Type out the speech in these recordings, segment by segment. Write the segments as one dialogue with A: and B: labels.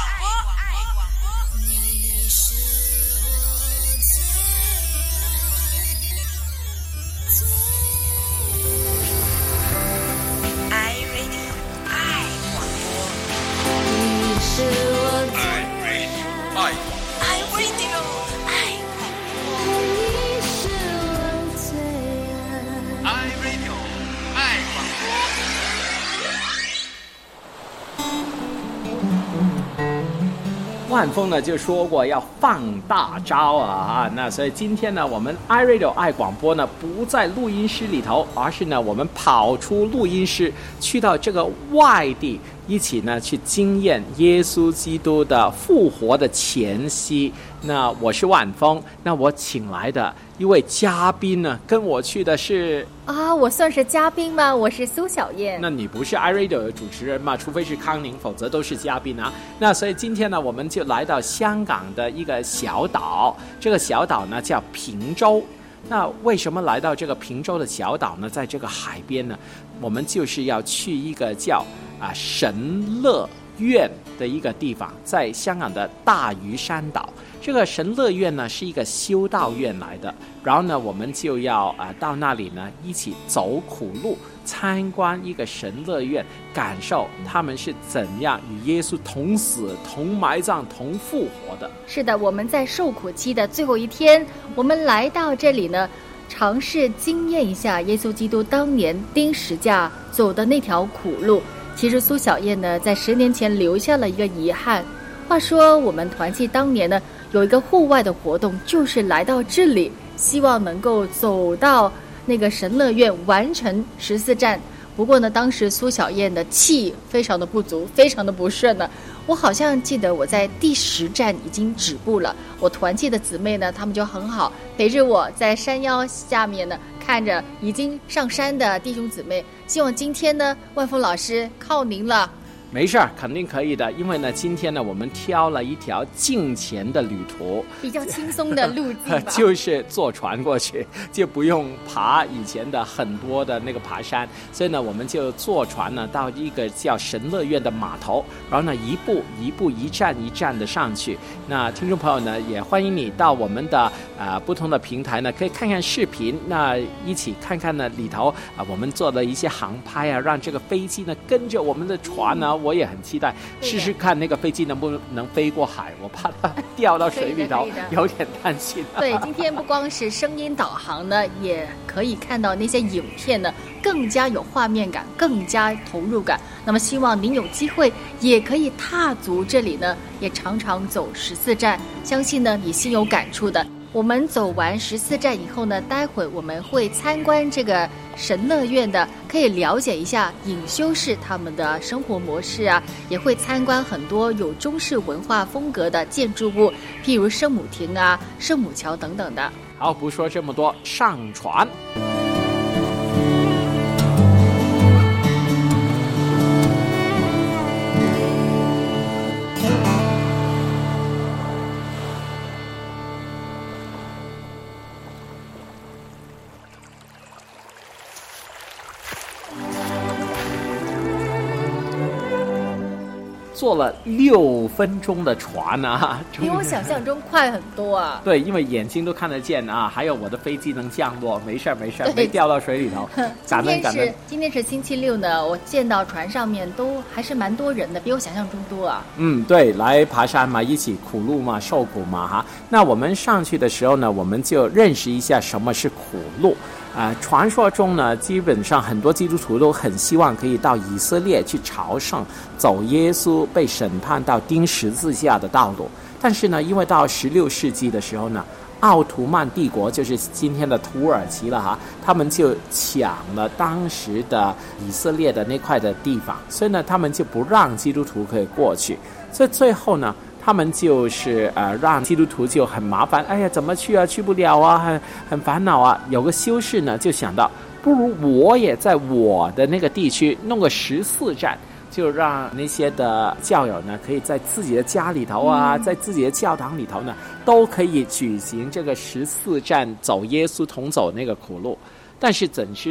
A: 万峰呢就说过要放大招啊，那所以今天呢，我们 iRadio 爱广播呢不在录音室里头，而是呢我们跑出录音室，去到这个外地，一起呢去经验耶稣基督的复活的前夕。那我是万峰，那我请来的一位嘉宾呢，跟我去的是
B: 我算是嘉宾吗？我是苏小燕。
A: 那你不是 iRadio 的主持人吗？除非是康宁，否则都是嘉宾啊。那所以今天呢，我们就来到香港的一个小岛，这个小岛呢叫坪洲。那为什么来到这个坪洲的小岛呢？在这个海边呢，我们就是要去一个叫神乐院的一个地方，在香港的大屿山岛。这个神乐院呢是一个修道院来的，然后呢我们就要到那里呢一起走苦路，参观一个神乐院，感受他们是怎样与耶稣同死同埋葬同复活的。
B: 是的，我们在受苦期的最后一天，我们来到这里呢，尝试经验一下耶稣基督当年钉十架走的那条苦路。其实苏小燕呢在10年前留下了一个遗憾。话说我们团契当年呢有一个户外的活动，就是来到这里，希望能够走到那个神乐院完成14站。不过呢当时苏小燕的气非常的不足，非常的不顺呢。我好像记得我在第10站已经止步了，我团契的姊妹呢他们就很好，陪着我在山腰下面呢看着已经上山的弟兄姊妹。希望今天呢万峰老师靠您了。
A: 没事儿，肯定可以的。因为呢，今天呢，我们挑了一条近前的旅途，
B: 比较轻松的路径吧
A: 就是坐船过去，就不用爬以前的很多的那个爬山。所以呢，我们就坐船呢到一个叫神乐院的码头，然后呢一步一步一站一站的上去。那听众朋友呢，也欢迎你到我们的不同的平台呢，可以看看视频，那一起看看呢里头我们做了一些航拍让这个飞机呢跟着我们的船呢。我也很期待试试看那个飞机能不能飞过海，我怕它掉到水里头，有点担心。
B: 对，今天不光是声音导航呢，也可以看到那些影片呢，更加有画面感，更加投入感。那么希望您有机会也可以踏足这里呢，也常常走14站，相信呢你心有感触的。我们走完14站以后呢，待会我们会参观这个神乐院的，可以了解一下隐修士他们的生活模式也会参观很多有中式文化风格的建筑物，譬如圣母亭圣母桥等等的。
A: 好，不说这么多，上船。坐了6分钟的船
B: 比我想象中快很多
A: 对，因为眼睛都看得见还有我的飞机能降落，没事没事，没掉到水里头。
B: 今天是星期六呢，我见到船上面都还是蛮多人的，比我想象中多
A: 对，来爬山嘛，一起苦路嘛，受苦嘛那我们上去的时候呢，我们就认识一下什么是苦路。传说中呢，基本上很多基督徒都很希望可以到以色列去朝圣，走耶稣被审判到钉十字架的道路。但是呢，因为到16世纪的时候呢，奥图曼帝国就是今天的土耳其了他们就抢了当时的以色列的那块的地方，所以呢，他们就不让基督徒可以过去。所以最后呢，他们就是让基督徒就很麻烦，哎呀，怎么去去不了很烦恼有个修士呢就想到，不如我也在我的那个地区弄个14站，就让那些的教友呢可以在自己的家里头在自己的教堂里头呢都可以举行这个14站走耶稣同走那个苦路。但是怎知呢，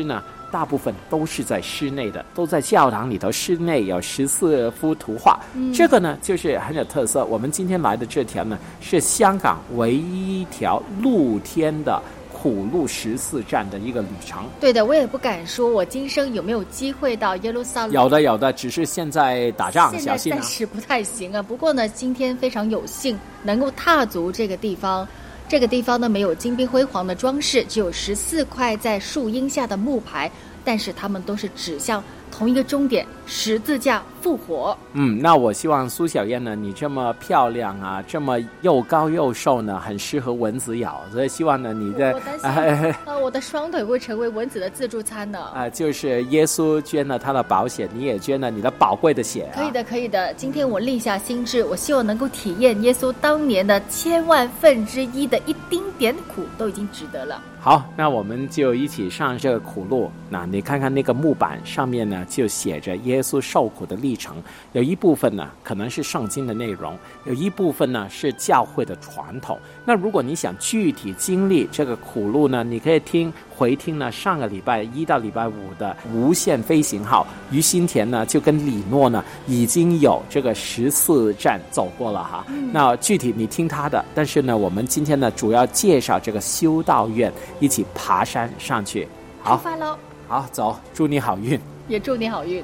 A: 大部分都是在室内的，都在教堂里头，室内有14幅图画。这个呢就是很有特色。我们今天来的这条呢是香港唯一一条露天的苦路14站的一个旅程。
B: 对的，我也不敢说我今生有没有机会到耶路撒冷。
A: 有的，只是现在打仗，小心啊。
B: 现在暂时不太行啊。不过呢，今天非常有幸能够踏足这个地方。这个地方呢没有金碧辉煌的装饰，只有14块在树荫下的木牌，但是它们都是指向同一个终点，十字架复活。
A: 那我希望苏小燕呢，你这么漂亮啊，这么又高又瘦呢，很适合蚊子咬，所以希望呢你的
B: 我担心我的双腿会成为蚊子的自助餐呢。
A: 就是耶稣捐了他的保险，你也捐了你的宝贵的血啊。
B: 可以的。今天我立下心志，我希望能够体验耶稣当年的1/1000的一丁点苦，都已经值得了。
A: 好，那我们就一起上这个苦路。那你看看那个木板上面呢，就写着耶稣受苦的历程。有一部分呢可能是圣经的内容，有一部分呢是教会的传统。那如果你想具体经历这个苦路呢，你可以回听呢上个礼拜1到礼拜5的无限飞行号，于新田呢就跟李诺呢已经有这个14站走过了哈。那具体你听他的，但是呢我们今天呢主要介绍这个修道院，一起爬山上去。好，
B: 出发喽！
A: 好，走，祝你好运，
B: 也祝你好运。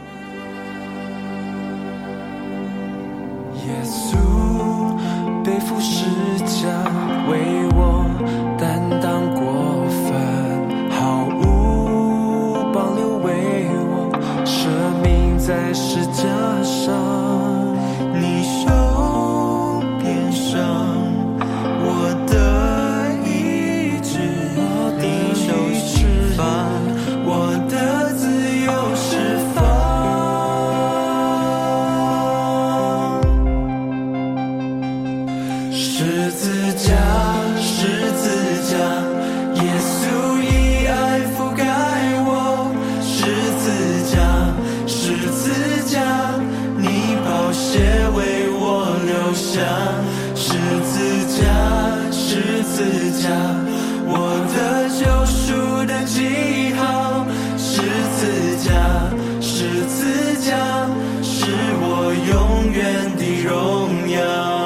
C: 耶稣背负十架，为我担当过犯，毫无保留为我舍命在十架上。你手边上我的医治，你手释放我的自由释放。十字架，十字架，耶稣以爱覆盖我。十字架，十字架，你宝血为我流下。十字架，十字架，我的救赎的记号。十字架，十字架，是我永远的荣耀。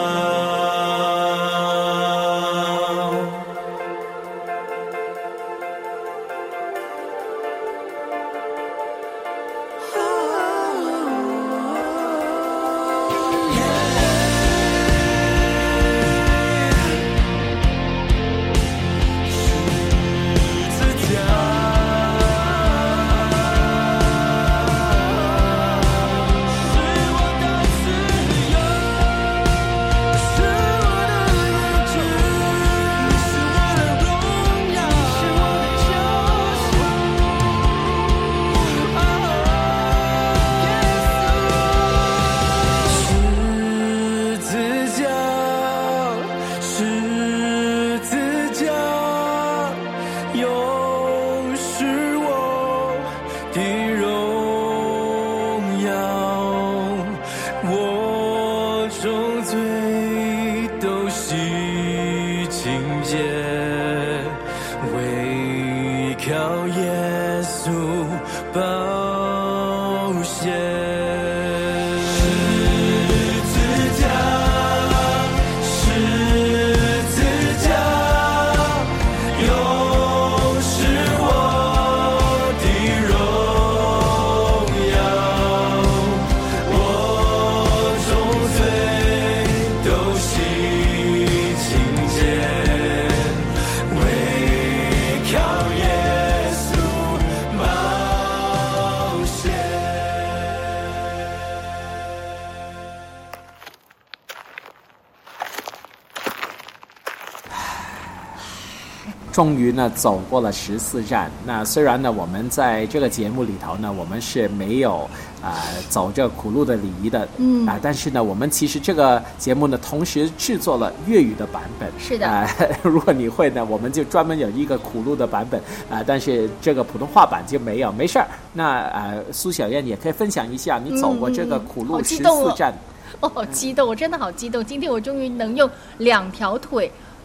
A: 终于呢走过了14站。那虽然呢我们在这个节目里头呢我们是没有走这个苦路的礼仪的，但是呢我们其实这个节目呢同时制作了粤语的版本。
B: 是的，
A: 如果你会呢我们就专门有一个苦路的版本但是这个普通话版就没有。没事儿，那苏小燕也可以分享一下你走过这个苦路14站。
B: 好激动，我真的好激动！今天我终于能用2条腿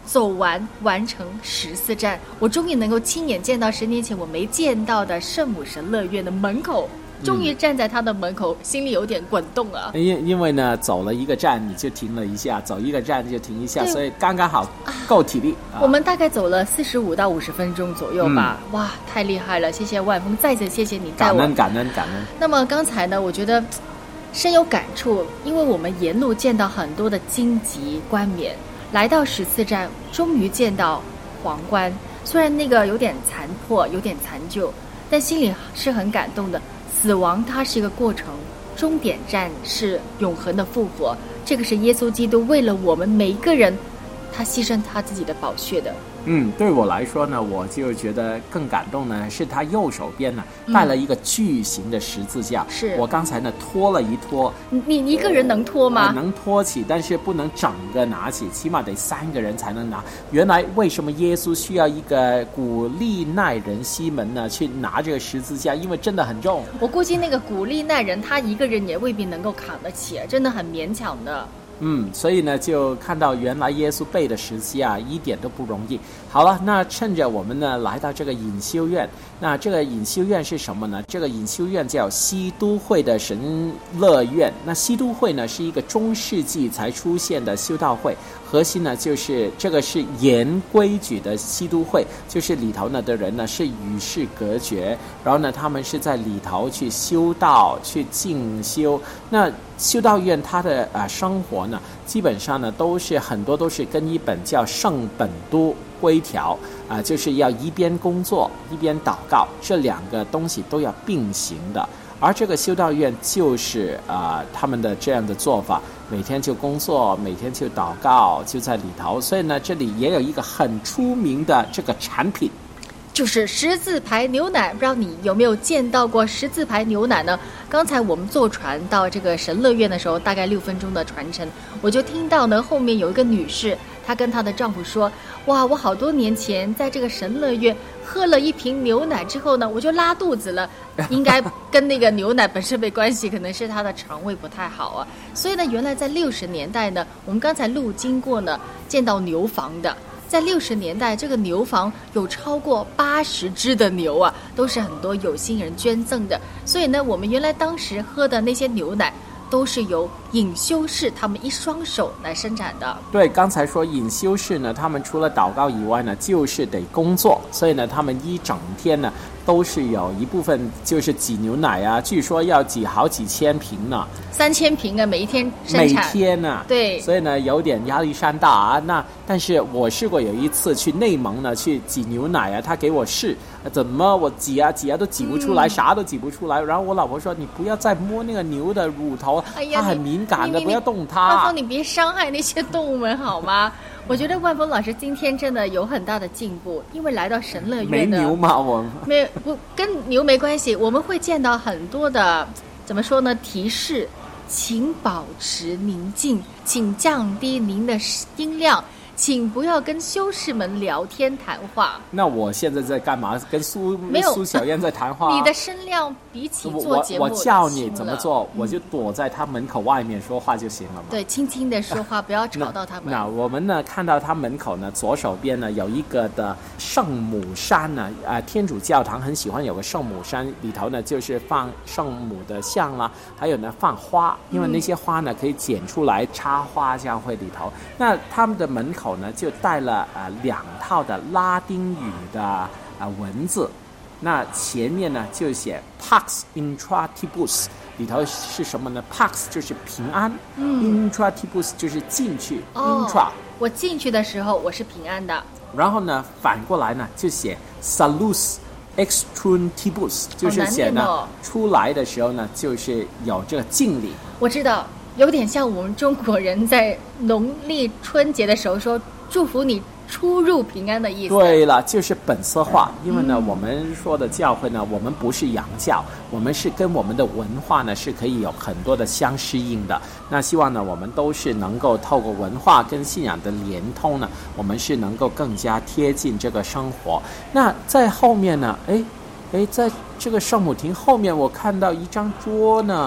B: 走完成14站，我终于能够亲眼见到10年前我没见到的圣母神乐园的门口，终于站在他的门口，心里有点滚动了。
A: 因为呢，走了一个站你就停了一下，走一个站就停一下，所以刚刚好够体力。
B: 我们大概走了45到50分钟左右吧。哇，太厉害了！谢谢万峰，再次谢谢你带我。
A: 感恩。
B: 那么刚才呢，我觉得深有感触，因为我们沿路见到很多的荆棘冠冕，来到14站，终于见到皇冠。虽然那个有点残破，有点残旧，但心里是很感动的。死亡它是一个过程，终点站是永恒的复活。这个是耶稣基督为了我们每一个人，他牺牲他自己的宝血的。对
A: 我来说呢，我就觉得更感动呢，是他右手边呢带了一个巨型的十字架。
B: 是
A: 我刚才呢拖了一拖，
B: 你一个人能拖吗？
A: 能拖起，但是不能整个拿起，起码得3个人才能拿。原来为什么耶稣需要一个古利奈人西门呢去拿这个十字架？因为真的很重。
B: 我估计那个古利奈人他一个人也未必能够扛得起，真的很勉强的。
A: 所以呢，就看到原来耶稣背的十字架一点都不容易。好了，那趁着我们呢来到这个隐修院，那这个隐修院是什么呢？这个隐修院叫西都会的神乐院。那西都会呢是一个中世纪才出现的修道会，核心呢就是这个是严规矩的西都会，就是里头呢的人呢是与世隔绝，然后呢他们是在里头去修道去进修。那修道院它的生活呢，基本上呢很多都是跟一本叫圣本都规条就是要一边工作一边祷告，这2个东西都要并行的。而这个修道院就是他们的这样的做法，每天就工作，每天就祷告，就在里头。所以呢，这里也有一个很出名的这个产品，
B: 就是十字牌牛奶。不知道你有没有见到过十字牌牛奶呢？刚才我们坐船到这个神乐院的时候，大概6分钟的船程，我就听到呢后面有一个女士，她跟她的丈夫说，哇，我好多年前在这个神乐院喝了一瓶牛奶之后呢，我就拉肚子了。应该跟那个牛奶本身没关系，可能是她的肠胃不太好啊。所以呢，原来在60年代呢，我们刚才路经过呢，见到牛房的。在60年代，这个牛房有超过80只的牛啊，都是很多有心人捐赠的。所以呢，我们原来当时喝的那些牛奶，都是由隐修士他们一双手来生产的。
A: 对，刚才说隐修士呢，他们除了祷告以外呢，就是得工作，所以呢，他们一整天呢，都是有一部分就是挤牛奶啊，据说要挤好几千瓶呢
B: ，3000瓶啊，每一天生产。
A: 每天啊，
B: 对，
A: 所以呢，有点压力山大啊。但是我试过有一次去内蒙呢，去挤牛奶啊，他给我试，怎么我挤啊都挤不出来，啥都挤不出来。然后我老婆说，你不要再摸那个牛的乳头，它很敏感的，不要动它。
B: 万峰，你别伤害那些动物们好吗？我觉得万峰老师今天真的有很大的进步，因为来到神乐院的
A: 没牛吗？我
B: 没不跟牛没关系，我们会见到很多的怎么说呢？提示，请保持宁静，请降低您的音量，请不要跟修士们聊天谈话。
A: 那我现在在干嘛？跟苏小燕在谈话。
B: 你的声量比起做节目，
A: 我叫你怎么做，我就躲在他门口外面说话就行了嘛。
B: 对，轻轻的说话，不要吵到他们。
A: 那我们呢，看到他门口呢，左手边呢有一个的圣母山呢，天主教堂很喜欢有个圣母山，里头呢就是放圣母的像啦，还有呢放花，因为那些花呢可以剪出来插花教会里头。那他们的门口呢就带了2套的拉丁语的文字，那前面呢就写 Pax Intratibus， 里头是什么呢？ Pax 就是平安，Intratibus 就是进去，Intra
B: 我进去的时候我是平安的。
A: 然后呢反过来呢就写 Salus Extrantibus， 就是写呢出来的时候呢就是有这个敬礼。
B: 我知道，有点像我们中国人在农历春节的时候说祝福你出入平安的意思。
A: 对了，就是本色化。因为呢我们说的教会呢，我们不是洋教，我们是跟我们的文化呢是可以有很多的相适应的。那希望呢我们都是能够透过文化跟信仰的连通呢，我们是能够更加贴近这个生活。那在后面呢在这个圣母亭后面我看到一张桌呢。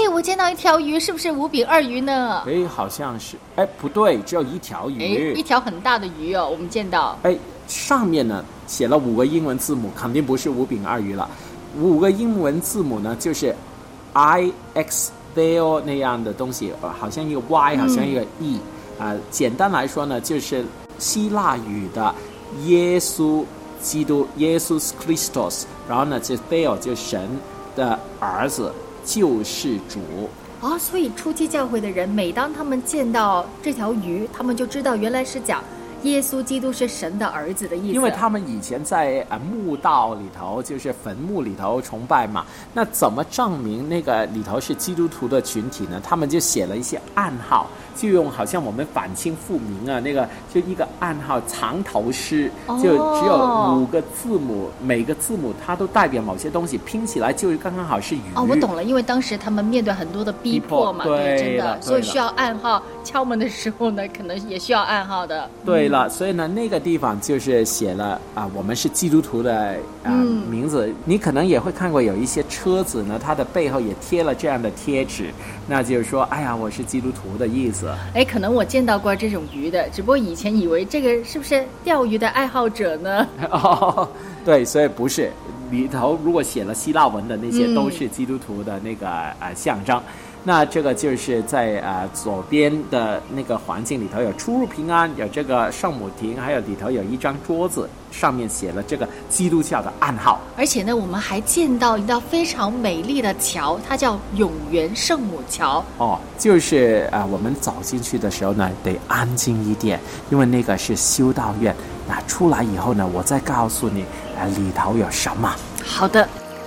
B: 我见到一条鱼，是不是五饼二鱼呢？
A: 哎，好像是，哎，不对，只有一条鱼，
B: 一条很大的鱼哦，我们见到。
A: 哎，上面呢写了5个英文字母，肯定不是五饼二鱼了。5个英文字母呢，就是 I X Theo 那样的东西，好像一个 Y， 好像一个 E，简单来说呢，就是希腊语的耶稣基督，耶稣 Christos， 然后呢，这 Theo 就神的儿子，救世主。
B: 所以初期教会的人，每当他们见到这条鱼，他们就知道原来是讲耶稣基督是神的儿子的意思。
A: 因为他们以前在墓道里头，就是坟墓里头崇拜嘛，那怎么证明那个里头是基督徒的群体呢？他们就写了一些暗号，就用好像我们反清复明啊，那个就一个暗号藏头诗，就只有5个字母，每个字母它都代表某些东西，拼起来就刚刚好是鱼。
B: 我懂了，因为当时他们面对很多的逼迫嘛，对，真的，所以需要暗号。敲门的时候呢，可能也需要暗号的。
A: 对了，所以呢，那个地方就是写了我们是基督徒的名字。你可能也会看过有一些车子呢，它的背后也贴了这样的贴纸，那就是说，哎呀，我是基督徒的意思。
B: 哎，可能我见到过这种鱼的，只不过以前以为这个是不是钓鱼的爱好者呢？
A: 对，所以不是。里头如果写了希腊文的那些，都是基督徒的那个象征。那这个就是在左边的那个环境里头有出入平安，有这个圣母亭，还有里头有一张桌子，上面写了这个基督教的暗号。
B: 而且呢，我们还见到一道非常美丽的桥，它叫永源圣母桥。
A: 就是我们走进去的时候呢，得安静一点，因为那个是修道院。那出来以后呢，我再告诉你里头有什么。
B: 好的。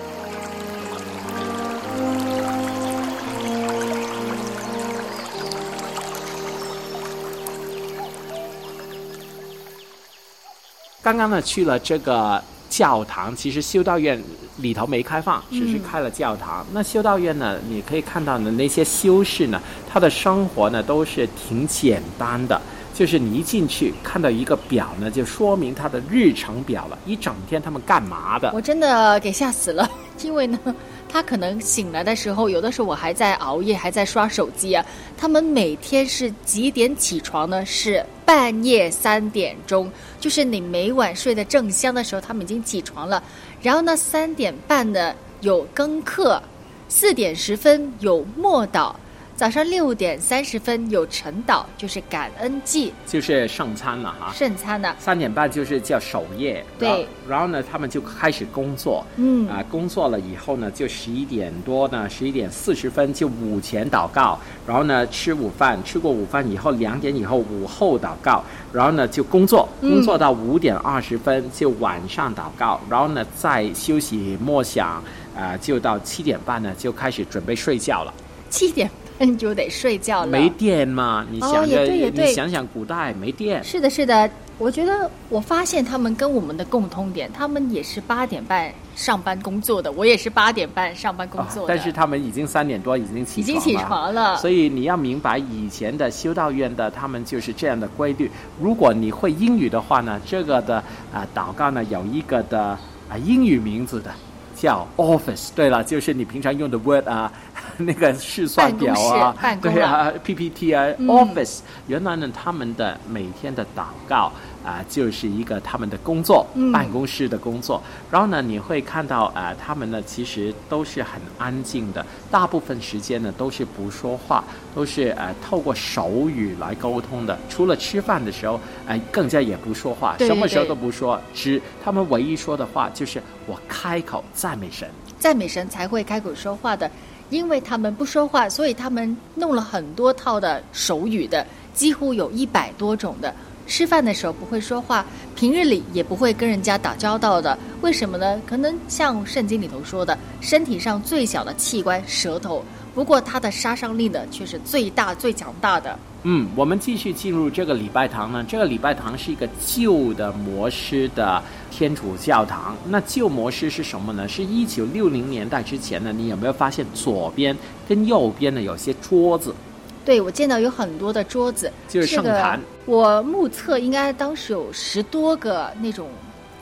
A: 刚刚呢去了这个教堂，其实修道院里头没开放，只是开了教堂。那修道院呢，你可以看到呢，那些修士呢，他的生活呢都是挺简单的，就是你一进去看到一个表呢，就说明他的日程表了，一整天他们干嘛的。
B: 我真的给吓死了，因为呢他可能醒来的时候，有的时候我还在熬夜，还在刷手机啊。他们每天是几点起床呢？是半夜3点钟，就是你每晚睡得正香的时候，他们已经起床了。然后呢，3点半呢有更课，4点10分有默祷，早上6点30分有晨祷，就是感恩祭，
A: 就是圣餐了哈。
B: 圣餐呢
A: ，3点半就是叫守夜，
B: 对。
A: 然后呢，他们就开始工作，工作了以后呢，就11点多呢，11点40分就午前祷告，然后呢吃午饭，吃过午饭以后2点以后午后祷告，然后呢就工作到5点20分就晚上祷告，然后呢再休息默想，就到7点半呢就开始准备睡觉了。
B: 7点就得睡觉了，
A: 没电嘛？你想着，
B: 也对，
A: 你想想古代没电。
B: 是的，是的。我觉得我发现他们跟我们的共通点，他们也是8点半上班工作的，我也是8点半上班工作的。
A: 但是他们已经3点多已经起床了。所以你要明白，以前的修道院的他们就是这样的规律。如果你会英语的话呢，这个的祷告呢有一个的英语名字的。叫 office， 对了，就是你平常用的 Word 那个试算表对PPT office。原来呢，他们的每天的祷告就是一个他们的工作，办公室的工作。然后呢，你会看到他们呢其实都是很安静的，大部分时间呢都是不说话，都是透过手语来沟通的。除了吃饭的时候，更加也不说话，什么时候都不说，他们唯一说的话就是我开口赞美神，
B: 赞美神才会开口说话的。因为他们不说话，所以他们弄了很多套的手语的，几乎有100多种的。吃饭的时候不会说话，平日里也不会跟人家打交道的。为什么呢？可能像圣经里头说的，身体上最小的器官舌头，不过它的杀伤力呢却是最大最强大的。
A: 我们继续进入这个礼拜堂呢。这个礼拜堂是一个旧的模式的天主教堂。那旧模式是什么呢？是1960年代之前呢，你有没有发现左边跟右边呢有些桌子？
B: 对，我见到有很多的桌子，
A: 就是圣坛。
B: 我目测应该当时有10多个那种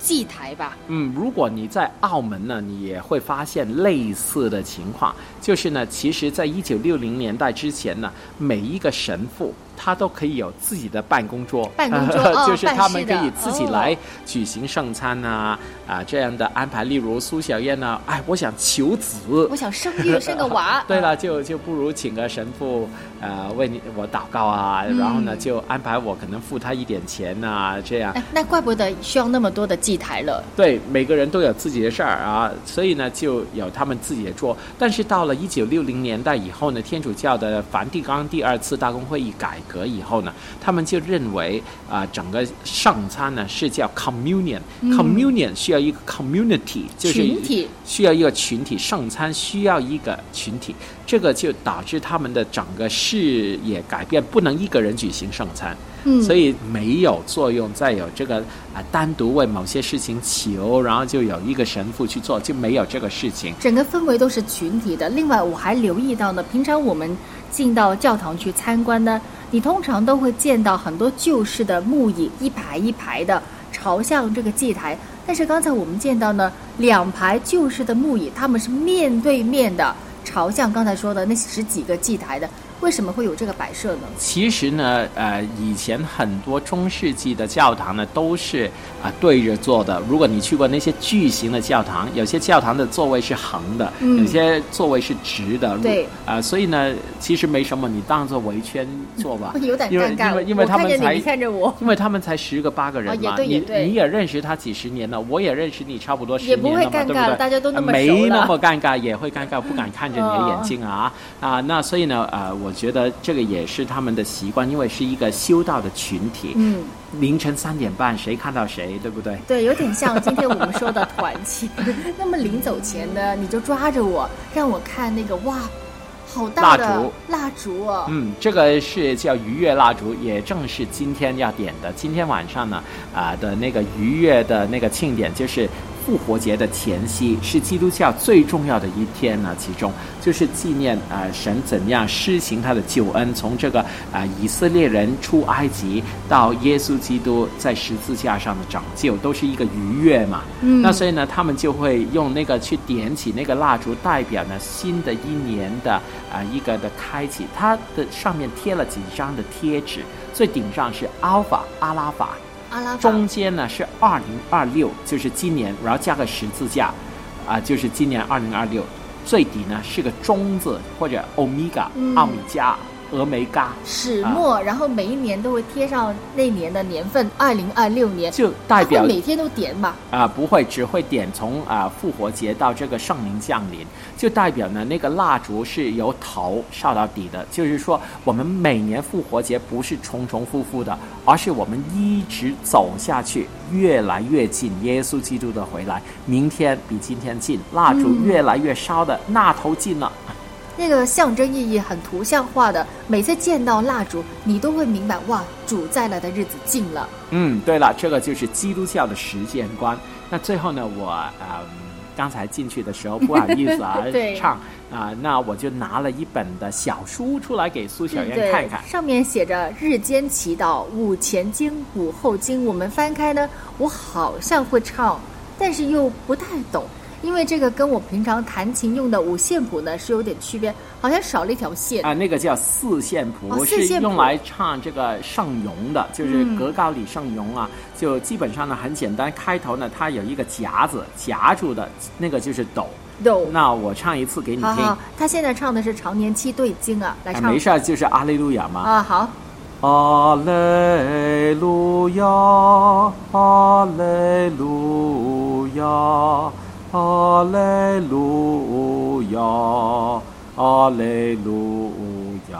B: 祭台吧？
A: 如果你在澳门呢，你也会发现类似的情况，就是呢，其实在1960年代之前呢，每一个神父他都可以有自己的办公桌，就是他们可以自己来举行圣餐啊，这样的安排。例如苏小燕呢，我想求子，
B: 我想生育生个娃，
A: 对了，就不如请个神父为我祷告啊，然后呢就安排我可能付他一点钱啊，这样。
B: 那怪不得需要那么多的祭台了。
A: 对，每个人都有自己的事儿啊，所以呢就有他们自己的桌。但是到了1960年代以后呢，天主教的梵蒂冈第2次大公会议改革以后呢，他们就认为整个圣餐呢是叫 communion，communion 需要一个 community， 就是
B: 群体，
A: 需要一个群体，圣餐需要一个群体，这个就导致他们的整个视野改变，不能一个人举行圣餐。所以没有作用，再有这个单独为某些事情求，然后就有一个神父去做，就没有这个事情。
B: 整个氛围都是群体的。另外我还留意到呢，平常我们进到教堂去参观呢，你通常都会见到很多旧式的木椅，一排一排的朝向这个祭台。但是刚才我们见到呢，2排旧式的木椅，他们是面对面的朝向刚才说的那10几个祭台的。为什么会有这个摆设呢？
A: 其实呢，以前很多中世纪的教堂呢都是对着坐的。如果你去过那些巨型的教堂，有些教堂的座位是横的，有些座位是直的。
B: 对，
A: 所以呢，其实没什么，你当做围圈坐吧。
B: 有点尴尬，
A: 因为他们才，
B: 我看着你看着我，
A: 因为他们才10个8个人嘛。
B: 也对，
A: 你也认识他几十年了，我也认识你差不多10年了嘛，
B: 也不会尴尬了，大家都那么熟了，
A: 没那么尴尬，也会尴尬，不敢看着你的眼睛那所以呢，我觉得这个也是他们的习惯，因为是一个修道的群体。凌晨3点半，谁看到谁，对不对？对，
B: 有点像今天我们说的团契。那么临走前呢，你就抓着我，让我看那个好大的蜡烛哦。
A: 这个是叫逾越蜡烛，也正是今天要点的。今天晚上呢，的那个逾越的那个庆典，就是复活节的前夕，是基督教最重要的一天呢。其中就是纪念神怎样施行他的救恩，从这个以色列人出埃及到耶稣基督在十字架上的拯救，都是一个逾越嘛。那所以呢，他们就会用那个去点起那个蜡烛，代表呢新的一年的一个的开启。它的上面贴了几张的贴纸，最顶上是阿拉法。中间呢是2026，就是今年，然后加个十字架，就是今年2026。最底呢是个中字或者欧米伽，奥米加、峨眉嘎
B: 始末，然后每一年都会贴上那年的年份，2026年，
A: 就代表
B: 每天都点吧？
A: 不会，只会点从复活节到这个圣灵降临，就代表呢那个蜡烛是由头烧到底的，就是说我们每年复活节不是重重复复的，而是我们一直走下去，越来越近耶稣基督的回来，明天比今天近，蜡烛越来越烧的那头近了。
B: 那个象征意义很图像化的，每次见到蜡烛你都会明白，哇，主再来的日子近了。
A: 对了，这个就是基督教的时间观。那最后呢，我刚才进去的时候不好意思唱那我就拿了一本的小书出来给苏小燕看看，
B: 上面写着日间祈祷、午前经、午后经。我们翻开呢，我好像会唱，但是又不太懂，因为这个跟我平常弹琴用的五线谱呢是有点区别，好像少了一条线
A: 那个叫四线谱，是用来唱这个圣咏的，就是格高里圣咏就基本上呢很简单，开头呢它有一个夹子夹住的，那个就是哆。那我唱一次给你听。
B: 好，他现在唱的是常年期对经来唱。
A: 没事，就是阿利路亚嘛。
B: 好。
A: 阿利路亚，阿利路亚，阿利路亚，阿利路亚，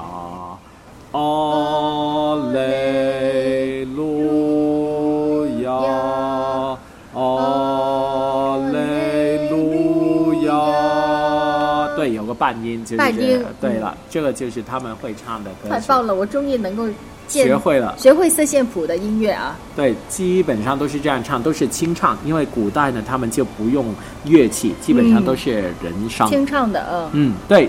A: 阿利路亚，阿利路亚。对，有个半音，就是
B: 半音。
A: 对了，这个就是他们会唱的歌曲。
B: 太棒了，我终于能够
A: 学会了，
B: 学会四线谱的音乐啊！
A: 对，基本上都是这样唱，都是清唱，因为古代呢，他们就不用乐器，基本上都是人声
B: 清唱的。
A: 对。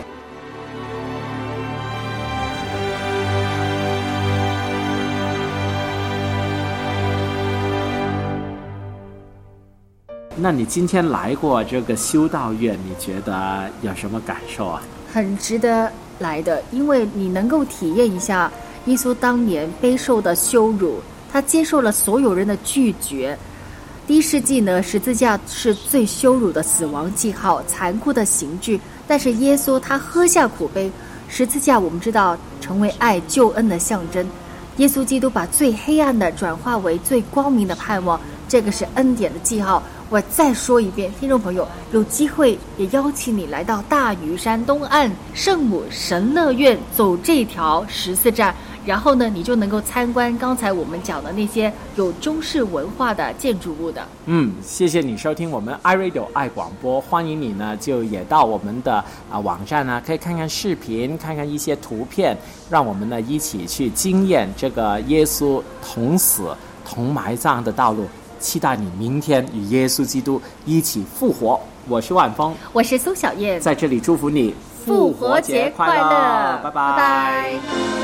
A: 那你今天来过这个修道院，你觉得有什么感受啊？
B: 很值得来的，因为你能够体验一下耶稣当年备受的羞辱，他接受了所有人的拒绝。第一世纪呢，十字架是最羞辱的死亡记号，残酷的刑具，但是耶稣他喝下苦杯。十字架我们知道成为爱救恩的象征，耶稣基督把最黑暗的转化为最光明的盼望，这个是恩典的记号。我再说一遍，听众朋友有机会也邀请你来到大屿山东岸圣母神乐院，走这条14站，然后呢你就能够参观刚才我们讲的那些有中式文化的建筑物的。
A: 谢谢你收听我们 iRadio 爱广播，欢迎你呢就也到我们的网站呢，可以看看视频，看看一些图片，让我们呢一起去经验这个耶稣同死同埋葬的道路。期待你明天与耶稣基督一起复活。我是万峰，
B: 我是苏小燕，
A: 在这里祝福你
B: 复活节快乐，
A: 拜拜
B: 拜拜。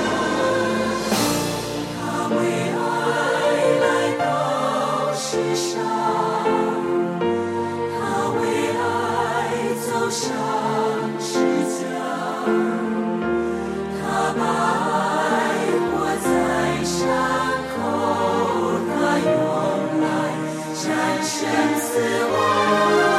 C: 他为爱来到世上，他为爱走上十架，他把爱活在伤口，他用来战胜死亡。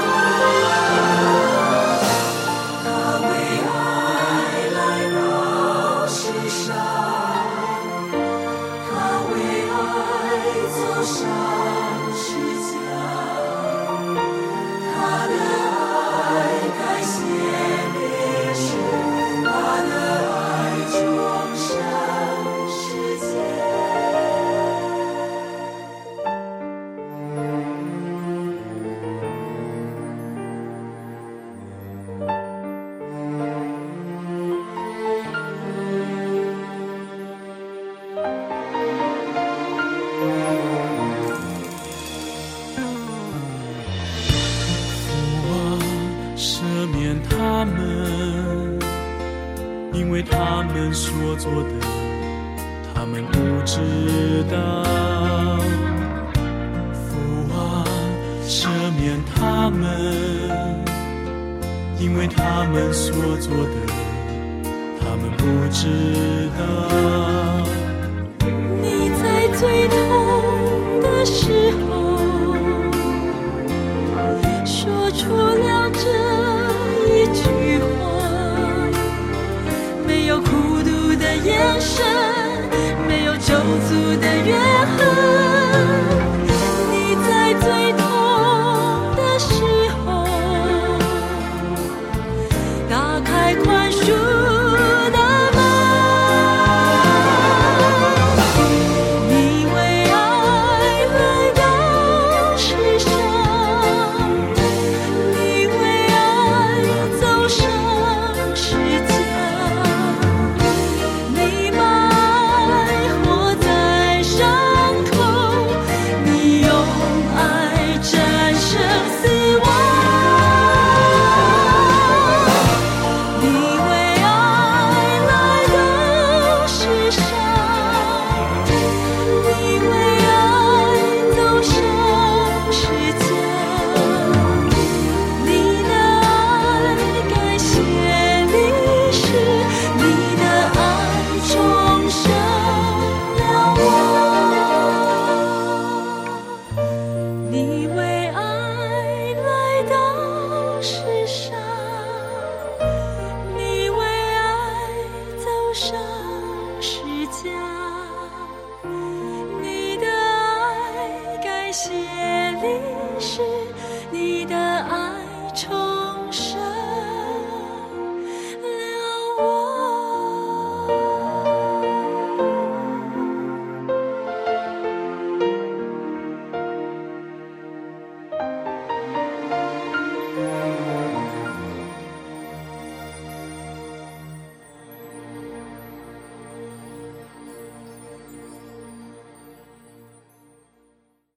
C: 他们，因为他们所做的，他们不知道。父啊，赦免他们，因为他们所做的，他们不知道。你在最痛的时候，说出了这一句话，没有孤独的眼神，没有咒诅的怨恨。你在最痛的时候，打开宽恕的门。你为爱来到世上，你为爱走上十架，你把爱活在伤口，你用爱战胜死亡。你为爱来到世上，你为爱走上十架，你的爱改写历史，你的爱重生了我。你为爱来到世上，你为爱走上十架，你的爱改写历史，你的爱